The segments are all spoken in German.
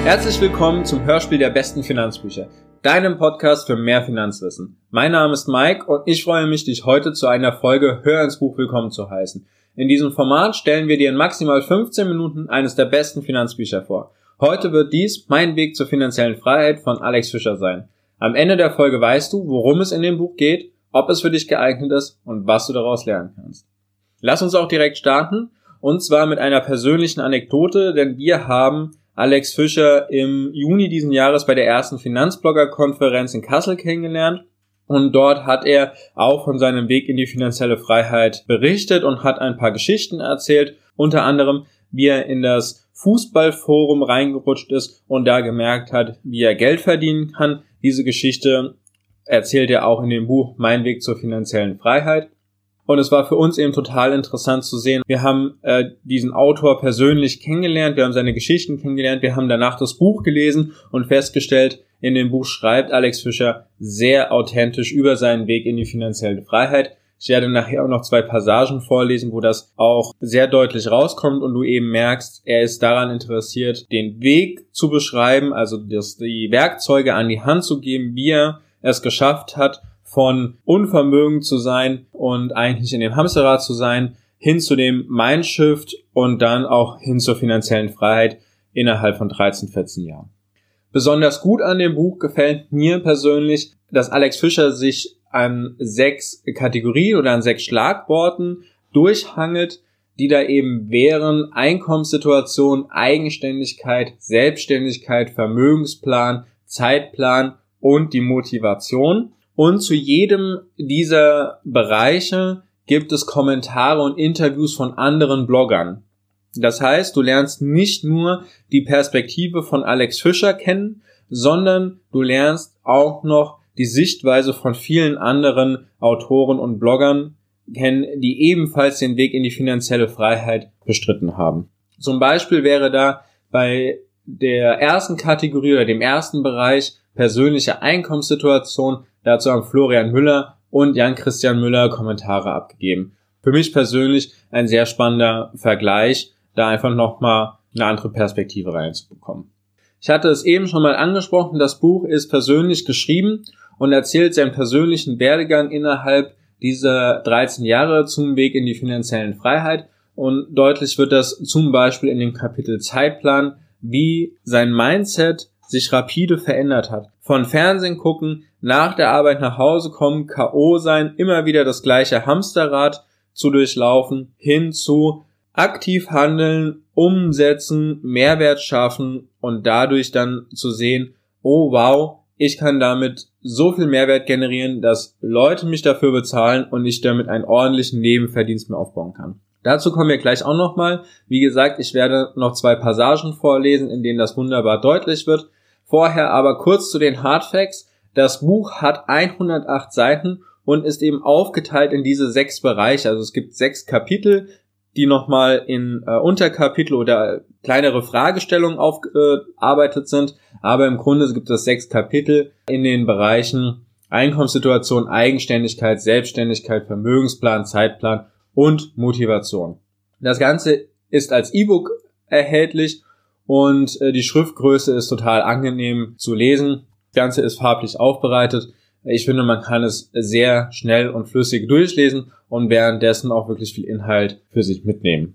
Herzlich willkommen zum Hörspiel der besten Finanzbücher, deinem Podcast für mehr Finanzwissen. Mein Name ist Mike und ich freue mich, dich heute zu einer Folge Hör ins Buch willkommen zu heißen. In diesem Format stellen wir dir in maximal 15 Minuten eines der besten Finanzbücher vor. Heute wird dies Mein Weg zur finanziellen Freiheit von Alex Fischer sein. Am Ende der Folge weißt du, worum es in dem Buch geht, ob es für dich geeignet ist und was du daraus lernen kannst. Lass uns auch direkt starten, und zwar mit einer persönlichen Anekdote, denn wir haben Alex Fischer im Juni diesen Jahres bei der ersten Finanzblogger-Konferenz in Kassel kennengelernt, und dort hat er auch von seinem Weg in die finanzielle Freiheit berichtet und hat ein paar Geschichten erzählt, unter anderem, wie er in das Fußballforum reingerutscht ist und da gemerkt hat, wie er Geld verdienen kann. Diese Geschichte erzählt er auch in dem Buch Mein Weg zur finanziellen Freiheit. Und es war für uns eben total interessant zu sehen. Wir haben diesen Autor persönlich kennengelernt, wir haben seine Geschichten kennengelernt, wir haben danach das Buch gelesen und festgestellt, in dem Buch schreibt Alex Fischer sehr authentisch über seinen Weg in die finanzielle Freiheit. Ich werde nachher auch noch 2 Passagen vorlesen, wo das auch sehr deutlich rauskommt und du eben merkst, er ist daran interessiert, den Weg zu beschreiben, also die Werkzeuge an die Hand zu geben, wie er es geschafft hat, von unvermögend zu sein und eigentlich in dem Hamsterrad zu sein, hin zu dem Mindshift und dann auch hin zur finanziellen Freiheit innerhalb von 13, 14 Jahren. Besonders gut an dem Buch gefällt mir persönlich, dass Alex Fischer sich an 6 Kategorien oder an 6 Schlagworten durchhangelt, die da eben wären: Einkommenssituation, Eigenständigkeit, Selbstständigkeit, Vermögensplan, Zeitplan und die Motivation. Und zu jedem dieser Bereiche gibt es Kommentare und Interviews von anderen Bloggern. Das heißt, du lernst nicht nur die Perspektive von Alex Fischer kennen, sondern du lernst auch noch die Sichtweise von vielen anderen Autoren und Bloggern kennen, die ebenfalls den Weg in die finanzielle Freiheit bestritten haben. Zum Beispiel wäre da bei der ersten Kategorie oder dem ersten Bereich persönliche Einkommenssituation, dazu haben Florian Müller und Jan-Christian Müller Kommentare abgegeben. Für mich persönlich ein sehr spannender Vergleich, da einfach nochmal eine andere Perspektive reinzubekommen. Ich hatte es eben schon mal angesprochen, das Buch ist persönlich geschrieben und erzählt seinen persönlichen Werdegang innerhalb dieser 13 Jahre zum Weg in die finanziellen Freiheit, und deutlich wird das zum Beispiel in dem Kapitel Zeitplan, wie sein Mindset sich rapide verändert hat. Von Fernsehen gucken, nach der Arbeit nach Hause kommen, K.O. sein, immer wieder das gleiche Hamsterrad zu durchlaufen, hin zu aktiv handeln, umsetzen, Mehrwert schaffen und dadurch dann zu sehen, oh wow, ich kann damit so viel Mehrwert generieren, dass Leute mich dafür bezahlen und ich damit einen ordentlichen Nebenverdienst mir aufbauen kann. Dazu kommen wir gleich auch nochmal. Wie gesagt, ich werde noch 2 Passagen vorlesen, in denen das wunderbar deutlich wird. Vorher aber kurz zu den Hardfacts. Das Buch hat 108 Seiten und ist eben aufgeteilt in diese 6 Bereiche. Also es gibt 6 Kapitel, die nochmal in Unterkapitel oder kleinere Fragestellungen aufgearbeitet sind. Aber im Grunde gibt es 6 Kapitel in den Bereichen Einkommenssituation, Eigenständigkeit, Selbstständigkeit, Vermögensplan, Zeitplan und Motivation. Das Ganze ist als E-Book erhältlich und die Schriftgröße ist total angenehm zu lesen. Das Ganze ist farblich aufbereitet. Ich finde, man kann es sehr schnell und flüssig durchlesen und währenddessen auch wirklich viel Inhalt für sich mitnehmen.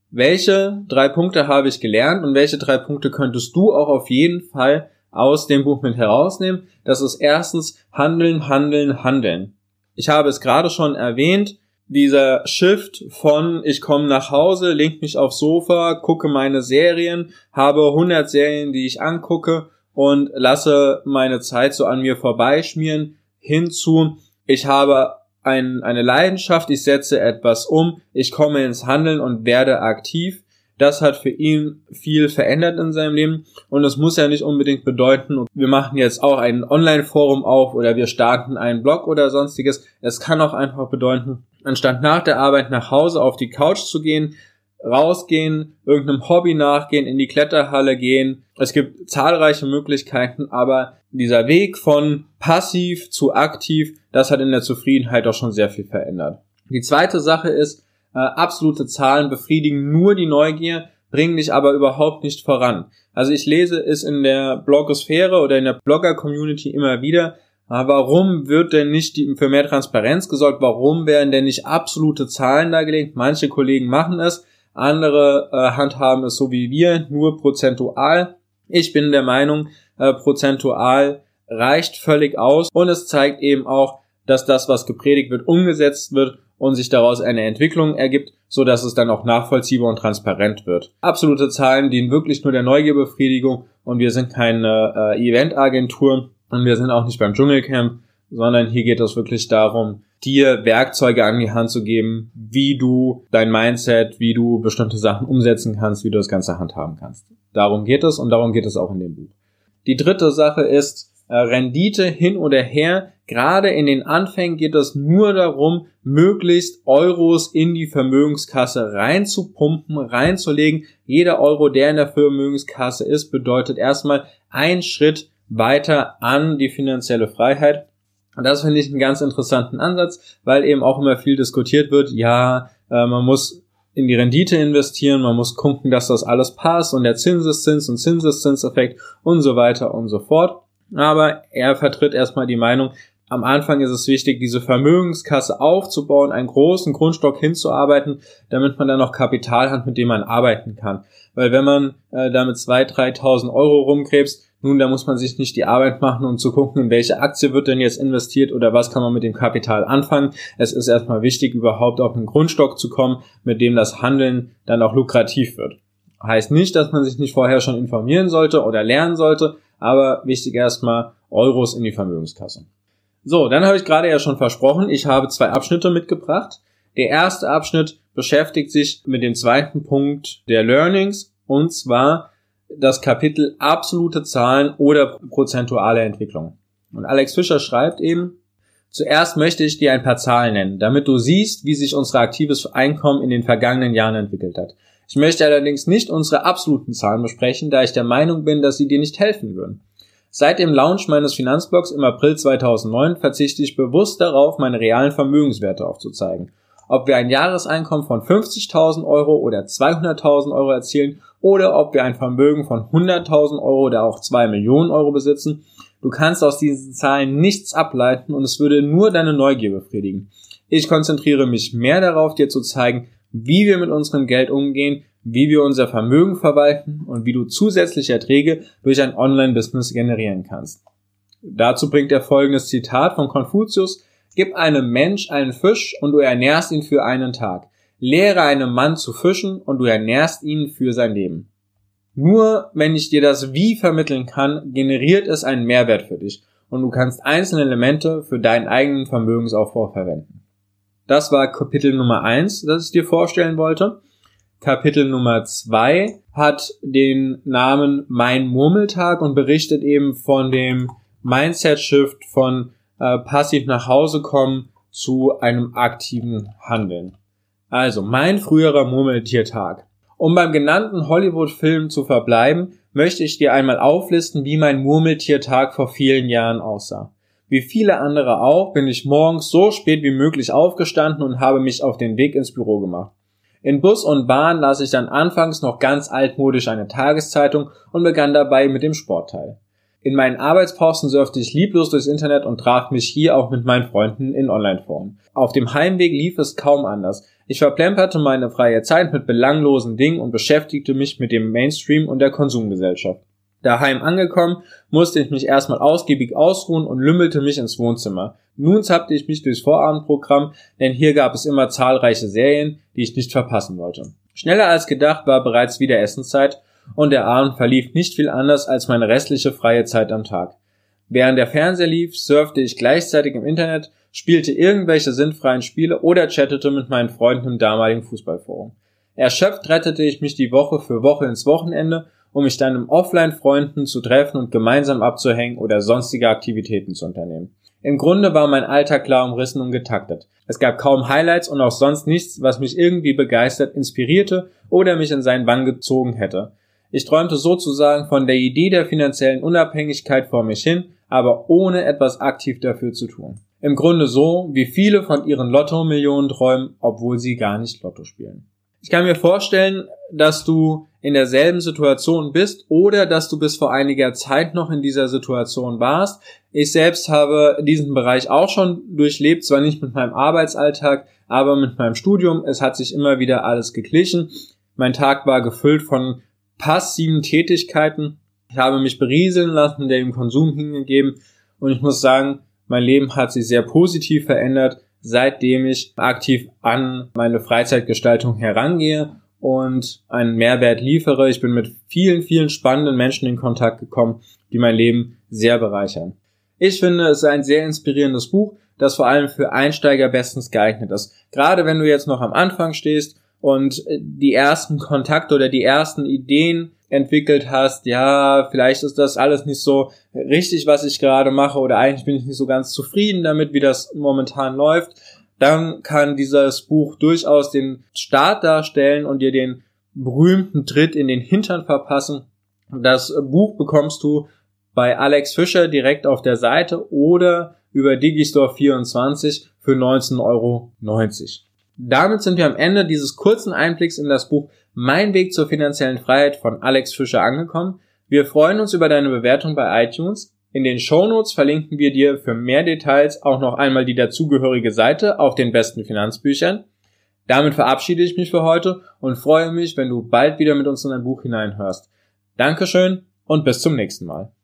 Welche 3 Punkte habe ich gelernt und welche 3 Punkte könntest du auch auf jeden Fall aus dem Buch mit herausnehmen? Das ist erstens Handeln, Handeln, Handeln. Ich habe es gerade schon erwähnt, dieser Shift von ich komme nach Hause, leg mich aufs Sofa, gucke meine Serien, habe 100 Serien, die ich angucke und lasse meine Zeit so an mir vorbeischmieren, hinzu, ich habe eine Leidenschaft, ich setze etwas um, ich komme ins Handeln und werde aktiv. Das hat für ihn viel verändert in seinem Leben und es muss ja nicht unbedingt bedeuten, wir machen jetzt auch ein Online-Forum auf oder wir starten einen Blog oder sonstiges. Es kann auch einfach bedeuten, anstatt nach der Arbeit nach Hause auf die Couch zu gehen, rausgehen, irgendeinem Hobby nachgehen, in die Kletterhalle gehen. Es gibt zahlreiche Möglichkeiten, aber dieser Weg von passiv zu aktiv, das hat in der Zufriedenheit auch schon sehr viel verändert. Die zweite Sache ist, absolute Zahlen befriedigen nur die Neugier. bringen dich aber überhaupt nicht voran. Also ich lese es in der Blogosphäre oder in der Blogger-Community immer wieder, warum wird denn nicht für mehr Transparenz gesorgt? Warum werden denn nicht absolute Zahlen dargelegt? Manche Kollegen machen es, andere handhaben es so wie wir, nur prozentual. Ich bin der Meinung, prozentual reicht völlig aus und es zeigt eben auch, dass das, was gepredigt wird, umgesetzt wird und sich daraus eine Entwicklung ergibt, so dass es dann auch nachvollziehbar und transparent wird. Absolute Zahlen dienen wirklich nur der Neugierbefriedigung und wir sind keine Eventagentur und wir sind auch nicht beim Dschungelcamp, sondern hier geht es wirklich darum, dir Werkzeuge an die Hand zu geben, wie du dein Mindset, wie du bestimmte Sachen umsetzen kannst, wie du das Ganze handhaben kannst. Darum geht es und darum geht es auch in dem Buch. Die dritte Sache ist Rendite hin oder her. Gerade in den Anfängen geht es nur darum, möglichst Euros in die Vermögenskasse reinzupumpen, reinzulegen. Jeder Euro, der in der Vermögenskasse ist, bedeutet erstmal einen Schritt weiter an die finanzielle Freiheit. Und das finde ich einen ganz interessanten Ansatz, weil eben auch immer viel diskutiert wird. Ja, man muss in die Rendite investieren, man muss gucken, dass das alles passt und der Zinseszins- und Zinseszinseffekt und so weiter und so fort. Aber er vertritt erstmal die Meinung, am Anfang ist es wichtig, diese Vermögenskasse aufzubauen, einen großen Grundstock hinzuarbeiten, damit man dann noch Kapital hat, mit dem man arbeiten kann. Weil wenn man damit 2.000, 3.000 Euro rumkrebst, da muss man sich nicht die Arbeit machen, um zu gucken, in welche Aktie wird denn jetzt investiert oder was kann man mit dem Kapital anfangen. Es ist erstmal wichtig, überhaupt auf einen Grundstock zu kommen, mit dem das Handeln dann auch lukrativ wird. Heißt nicht, dass man sich nicht vorher schon informieren sollte oder lernen sollte, aber wichtig erstmal Euros in die Vermögenskasse. So, dann habe ich gerade ja schon versprochen, ich habe 2 Abschnitte mitgebracht. Der erste Abschnitt beschäftigt sich mit dem zweiten Punkt der Learnings und zwar das Kapitel absolute Zahlen oder prozentuale Entwicklung. Und Alex Fischer schreibt eben, zuerst möchte ich dir ein paar Zahlen nennen, damit du siehst, wie sich unser aktives Einkommen in den vergangenen Jahren entwickelt hat. Ich möchte allerdings nicht unsere absoluten Zahlen besprechen, da ich der Meinung bin, dass sie dir nicht helfen würden. Seit dem Launch meines Finanzblogs im April 2009 verzichte ich bewusst darauf, meine realen Vermögenswerte aufzuzeigen. Ob wir ein Jahreseinkommen von 50.000 Euro oder 200.000 Euro erzielen oder ob wir ein Vermögen von 100.000 Euro oder auch 2 Millionen Euro besitzen, du kannst aus diesen Zahlen nichts ableiten und es würde nur deine Neugier befriedigen. Ich konzentriere mich mehr darauf, dir zu zeigen, wie wir mit unserem Geld umgehen, wie wir unser Vermögen verwalten und wie du zusätzliche Erträge durch ein Online-Business generieren kannst. Dazu bringt er folgendes Zitat von Konfuzius: Gib einem Mensch einen Fisch und du ernährst ihn für einen Tag. Lehre einem Mann zu fischen und du ernährst ihn für sein Leben. Nur wenn ich dir das Wie vermitteln kann, generiert es einen Mehrwert für dich und du kannst einzelne Elemente für deinen eigenen Vermögensaufbau verwenden. Das war Kapitel Nummer 1, das ich dir vorstellen wollte. Kapitel Nummer 2 hat den Namen Mein Murmeltag und berichtet eben von dem Mindset-Shift von passiv nach Hause kommen zu einem aktiven Handeln. Also, mein früherer Murmeltiertag. Um beim genannten Hollywood-Film zu verbleiben, möchte ich dir einmal auflisten, wie mein Murmeltiertag vor vielen Jahren aussah. Wie viele andere auch, bin ich morgens so spät wie möglich aufgestanden und habe mich auf den Weg ins Büro gemacht. In Bus und Bahn las ich dann anfangs noch ganz altmodisch eine Tageszeitung und begann dabei mit dem Sportteil. In meinen Arbeitspausen surfte ich lieblos durchs Internet und traf mich hier auch mit meinen Freunden in Online-Foren. Auf dem Heimweg lief es kaum anders. Ich verplemperte meine freie Zeit mit belanglosen Dingen und beschäftigte mich mit dem Mainstream und der Konsumgesellschaft. Daheim angekommen, musste ich mich erstmal ausgiebig ausruhen und lümmelte mich ins Wohnzimmer. Nun zappte ich mich durchs Vorabendprogramm, denn hier gab es immer zahlreiche Serien, die ich nicht verpassen wollte. Schneller als gedacht war bereits wieder Essenszeit und der Abend verlief nicht viel anders als meine restliche freie Zeit am Tag. Während der Fernseher lief, surfte ich gleichzeitig im Internet, spielte irgendwelche sinnfreien Spiele oder chattete mit meinen Freunden im damaligen Fußballforum. Erschöpft rettete ich mich die Woche für Woche ins Wochenende, um mich dann mit Offline-Freunden zu treffen und gemeinsam abzuhängen oder sonstige Aktivitäten zu unternehmen. Im Grunde war mein Alltag klar umrissen und getaktet. Es gab kaum Highlights und auch sonst nichts, was mich irgendwie begeistert, inspirierte oder mich in seinen Bann gezogen hätte. Ich träumte sozusagen von der Idee der finanziellen Unabhängigkeit vor mich hin, aber ohne etwas aktiv dafür zu tun. Im Grunde so, wie viele von ihren Lotto-Millionen träumen, obwohl sie gar nicht Lotto spielen. Ich kann mir vorstellen, dass du in derselben Situation bist oder dass du bis vor einiger Zeit noch in dieser Situation warst. Ich selbst habe diesen Bereich auch schon durchlebt, zwar nicht mit meinem Arbeitsalltag, aber mit meinem Studium. Es hat sich immer wieder alles geglichen. Mein Tag war gefüllt von passiven Tätigkeiten. Ich habe mich berieseln lassen, dem Konsum hingegeben und ich muss sagen, mein Leben hat sich sehr positiv verändert, seitdem ich aktiv an meine Freizeitgestaltung herangehe und einen Mehrwert liefere. Ich bin mit vielen, vielen spannenden Menschen in Kontakt gekommen, die mein Leben sehr bereichern. Ich finde, es ist ein sehr inspirierendes Buch, das vor allem für Einsteiger bestens geeignet ist. Gerade wenn du jetzt noch am Anfang stehst und die ersten Kontakte oder die ersten Ideen entwickelt hast, ja, vielleicht ist das alles nicht so richtig, was ich gerade mache oder eigentlich bin ich nicht so ganz zufrieden damit, wie das momentan läuft, dann kann dieses Buch durchaus den Start darstellen und dir den berühmten Tritt in den Hintern verpassen. Das Buch bekommst du bei Alex Fischer direkt auf der Seite oder über Digistore24 für 19,90 €. Damit sind wir am Ende dieses kurzen Einblicks in das Buch Mein Weg zur finanziellen Freiheit von Alex Fischer angekommen. Wir freuen uns über deine Bewertung bei iTunes. In den Shownotes verlinken wir dir für mehr Details auch noch einmal die dazugehörige Seite auf den besten Finanzbüchern. Damit verabschiede ich mich für heute und freue mich, wenn du bald wieder mit uns in ein Buch hineinhörst. Dankeschön und bis zum nächsten Mal.